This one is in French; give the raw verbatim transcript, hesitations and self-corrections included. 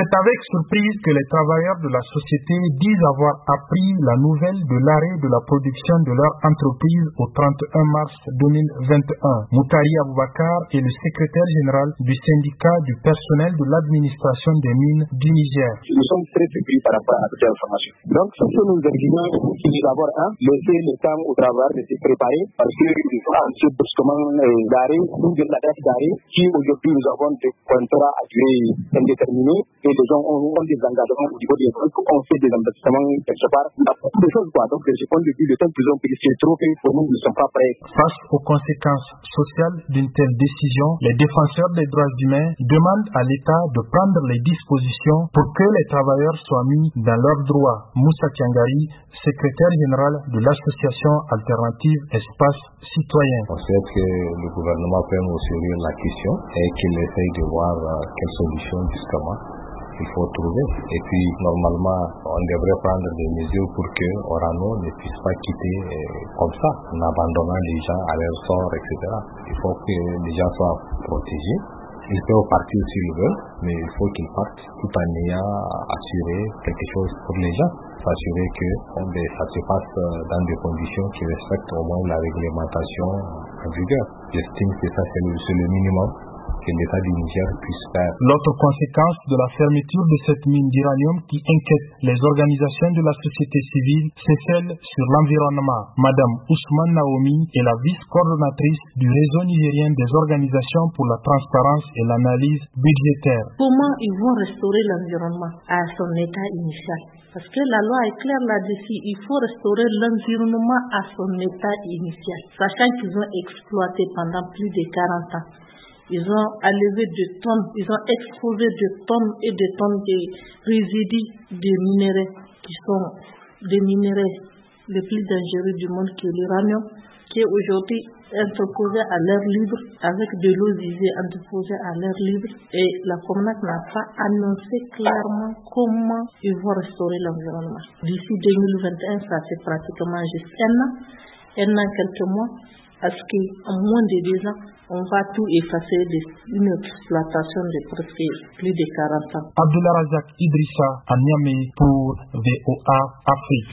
C'est avec surprise que les travailleurs de la société disent avoir appris la nouvelle de l'arrêt de la production de leur entreprise au trente et un mars deux mille vingt et un. Moutari Aboubakar est le secrétaire général du syndicat du personnel de l'administration des mines du Niger. Nous sommes très surpris par rapport à cette information. Donc, ce que nous exigeons, c'est d'abord, hein, laisser le temps au travail de se préparer, parce que ce brusquement d'arrêt, ou de la date d'arrêt, qui aujourd'hui nous avons des contrats à durée indéterminée, et les gens ont, ont des engagements au niveau des banques, on fait des investissements quelque part, beaucoup de choses quoi. Donc, je pense que le temps qu'ils ont pris, c'est trop fait pour nous, nous ne sommes pas prêts. Face aux conséquences sociales d'une telle décision, les défenseurs des droits humains demandent à l'État de prendre les dispositions pour que les travailleurs soient mis dans leurs droits. Moussa Tiangari, secrétaire général de l'association alternative Espace Citoyen. On souhaite que le gouvernement prenne au sérieux la question et qu'il essaye de voir quelle solution justement il faut trouver. Et puis normalement on devrait prendre des mesures pour que Orano ne puisse pas quitter comme ça, en abandonnant les gens à leur sort, et cetera. Il faut que les gens soient protégés. Ils peuvent partir s'ils veulent, mais il faut qu'ils partent tout en ayant assuré quelque chose pour les gens. S'assurer que ça se passe dans des conditions qui respectent au moins la réglementation en vigueur. J'estime que ça c'est le, c'est le minimum que l'État du Niger puisse faire. L'autre conséquence de la fermeture de cette mine d'uranium qui inquiète les organisations de la société civile, c'est celle sur l'environnement. Madame Ousmane Naomi est la vice-coordonnatrice du réseau nigérien des organisations pour la transparence et l'analyse budgétaire. Comment ils vont restaurer l'environnement à son état initial? Parce que la loi est claire là-dessus, il faut restaurer l'environnement à son état initial, sachant qu'ils ont exploité pendant plus de quarante ans. Ils ont enlevé des tonnes, ils ont exposé des tonnes et des tonnes de résidus de minéraux qui sont des minéraux les plus dangereux du monde, qui est l'uranium, qui est aujourd'hui entreposé à l'air libre avec de l'eau usée entreposée à l'air libre. Et la COMNAC n'a pas annoncé clairement comment ils vont restaurer l'environnement. D'ici deux mille vingt et un, ça fait pratiquement juste un an, un an quelques mois, parce qu'en moins de deux ans, on va tout effacer d'une exploitation de presque plus de quarante ans. Abdullah Razak Idrissa à Niamey pour V O A Afrique.